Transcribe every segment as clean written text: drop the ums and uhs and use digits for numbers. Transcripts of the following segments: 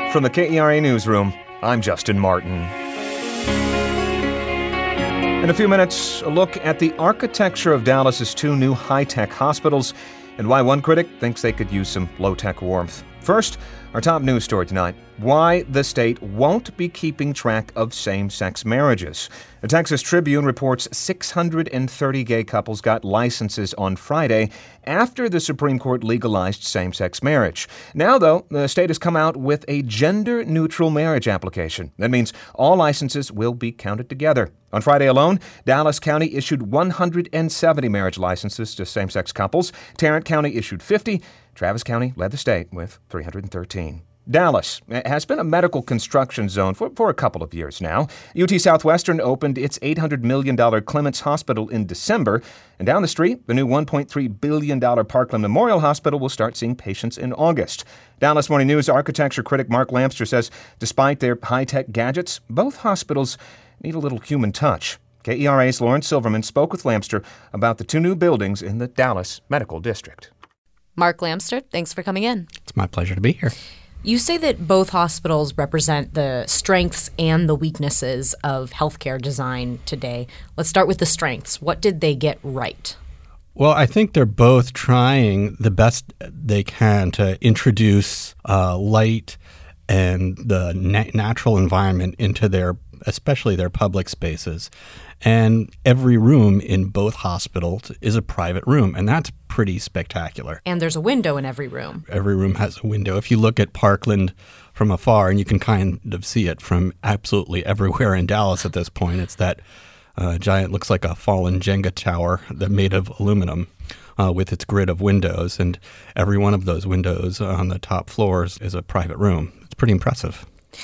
From the KERA Newsroom, I'm Justin Martin. In a few minutes, a look at the architecture of Dallas's two new high-tech hospitals and why one critic thinks they could use some low-tech warmth. First, our top news story tonight, why the state won't be keeping track of same-sex marriages. The Texas Tribune reports 630 gay couples got licenses on Friday after the Supreme Court legalized same-sex marriage. Now, though, the state has come out with a gender-neutral marriage application. That means all licenses will be counted together. On Friday alone, Dallas County issued 170 marriage licenses to same-sex couples. Tarrant County issued 50. Travis County led the state with 313. Dallas has been a medical construction zone for a couple of years now. UT Southwestern opened its $800 million Clements Hospital in December. And down the street, the new $1.3 billion Parkland Memorial Hospital will start seeing patients in August. Dallas Morning News architecture critic Mark Lamster says despite their high-tech gadgets, both hospitals need a little human touch. KERA's Lauren Silverman spoke with Lamster about the two new buildings in the Dallas Medical District. Mark Lamster, thanks for coming in. It's my pleasure to be here. You say that both hospitals represent the strengths and the weaknesses of healthcare design today. Let's start with the strengths. What did they get right? Well, I think they're both trying the best they can to introduce light and the natural environment into especially their public spaces. And every room in both hospitals is a private room, and that's pretty spectacular. And there's a window in every room. Every room has a window. If you look at Parkland from afar, and you can kind of see it from absolutely everywhere in Dallas at this point, it's that giant, looks like a fallen Jenga tower that made of aluminum with its grid of windows. And every one of those windows on the top floors is a private room. It's pretty impressive.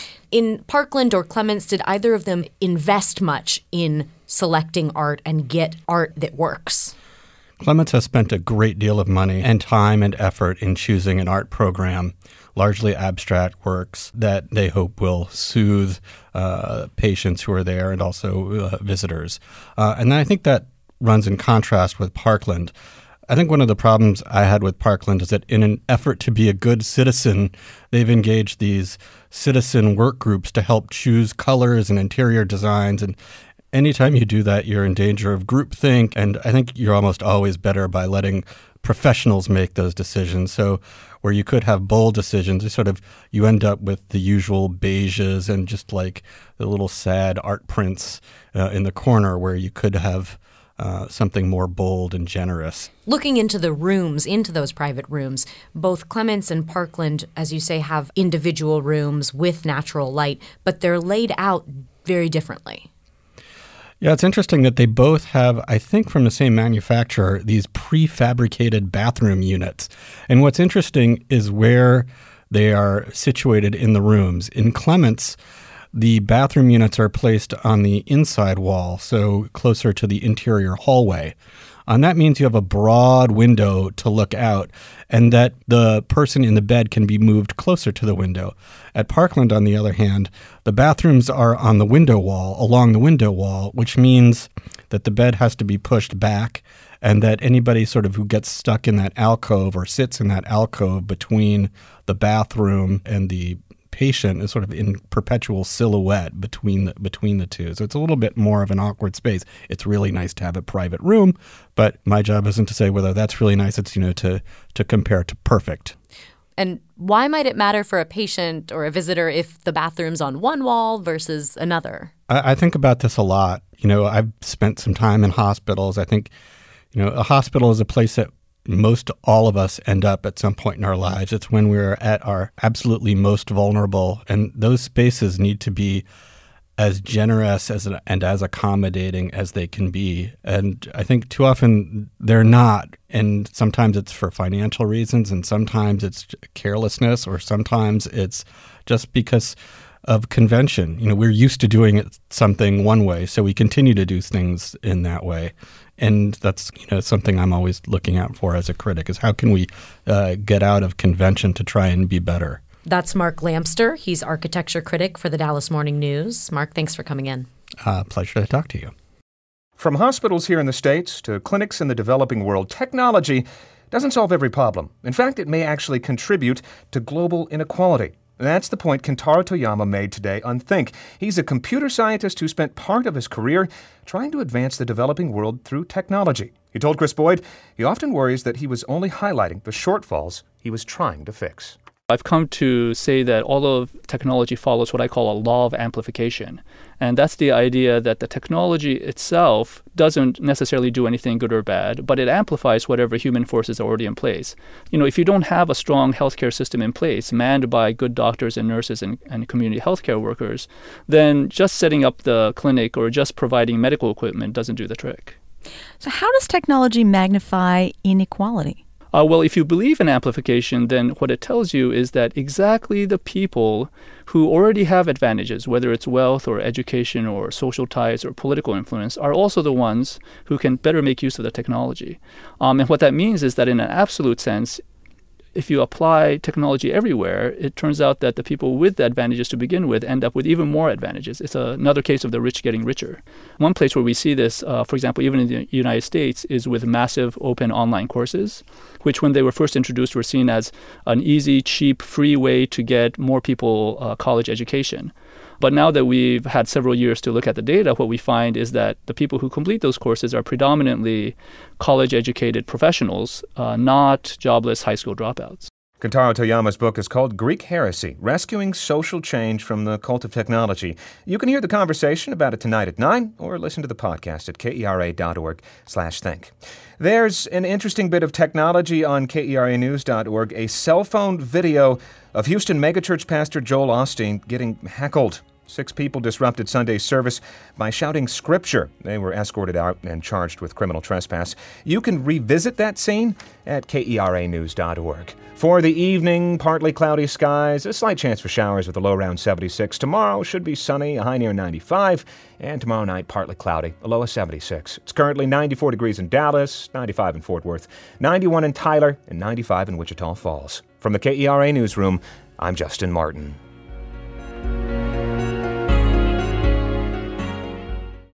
In Parkland or Clements, did either of them invest much in selecting art and get art that works? Clements has spent a great deal of money and time and effort in choosing an art program, largely abstract works that they hope will soothe patients who are there and also visitors. And I think that runs in contrast with Parkland. I think one of the problems I had with Parkland is that in an effort to be a good citizen, they've engaged these citizen work groups to help choose colors and interior designs. And anytime you do that, you're in danger of groupthink. And I think you're almost always better by letting professionals make those decisions. So where you could have bold decisions, you end up with the usual beiges and just like the little sad art prints in the corner where you could have something more bold and generous. Looking into the rooms, into those private rooms, both Clements and Parkland, as you say, have individual rooms with natural light, but they're laid out very differently. Yeah, it's interesting that they both have, I think from the same manufacturer, these prefabricated bathroom units. And what's interesting is where they are situated in the rooms. In Clements, the bathroom units are placed on the inside wall, so closer to the interior hallway. And that means you have a broad window to look out and that the person in the bed can be moved closer to the window. At Parkland, on the other hand, the bathrooms are on the window wall, along the window wall, which means that the bed has to be pushed back and that anybody who gets stuck in that alcove or sits in that alcove between the bathroom and the patient is in perpetual silhouette between the two. So it's a little bit more of an awkward space. It's really nice to have a private room, but my job isn't to say whether that's really nice. It's, to compare to perfect. And why might it matter for a patient or a visitor if the bathroom's on one wall versus another? I think about this a lot. I've spent some time in hospitals. I think, a hospital is a place that most all of us end up at some point in our lives. It's when we're at our absolutely most vulnerable, and those spaces need to be as generous and as accommodating as they can be. And I think too often they're not. And sometimes it's for financial reasons, and sometimes it's carelessness, or sometimes it's just because of convention. We're used to doing it something one way, so we continue to do things in that way. And that's something I'm always looking out for as a critic, is how can we get out of convention to try and be better. That's Mark Lamster. He's architecture critic for the Dallas Morning News. Mark, thanks for coming in. Pleasure to talk to you. From hospitals here in the States to clinics in the developing world, technology doesn't solve every problem. In fact, it may actually contribute to global inequality. That's the point Kentaro Toyama made today on Think. He's a computer scientist who spent part of his career trying to advance the developing world through technology. He told Chris Boyd he often worries that he was only highlighting the shortfalls he was trying to fix. I've come to say that all of technology follows what I call a law of amplification. And that's the idea that the technology itself doesn't necessarily do anything good or bad, but it amplifies whatever human forces are already in place. If you don't have a strong healthcare system in place, manned by good doctors and nurses and community healthcare workers, then just setting up the clinic or just providing medical equipment doesn't do the trick. So how does technology magnify inequality? Well, if you believe in amplification, then what it tells you is that exactly the people who already have advantages, whether it's wealth or education or social ties or political influence, are also the ones who can better make use of the technology. And what that means is that in an absolute sense, if you apply technology everywhere, it turns out that the people with the advantages to begin with end up with even more advantages. It's another case of the rich getting richer. One place where we see this, for example, even in the United States, is with massive open online courses, which when they were first introduced were seen as an easy, cheap, free way to get more people college education. But now that we've had several years to look at the data, what we find is that the people who complete those courses are predominantly college-educated professionals, not jobless high school dropouts. Kentaro Toyama's book is called Greek Heresy, Rescuing Social Change from the Cult of Technology. You can hear the conversation about it tonight at 9 or listen to the podcast at kera.org/think. There's an interesting bit of technology on keranews.org, a cell phone video of Houston megachurch pastor Joel Osteen getting heckled. 6 people disrupted Sunday's service by shouting scripture. They were escorted out and charged with criminal trespass. You can revisit that scene at keranews.org. For the evening, partly cloudy skies, a slight chance for showers with a low around 76. Tomorrow should be sunny, a high near 95. And tomorrow night, partly cloudy, a low of 76. It's currently 94 degrees in Dallas, 95 in Fort Worth, 91 in Tyler, and 95 in Wichita Falls. From the KERA Newsroom, I'm Justin Martin.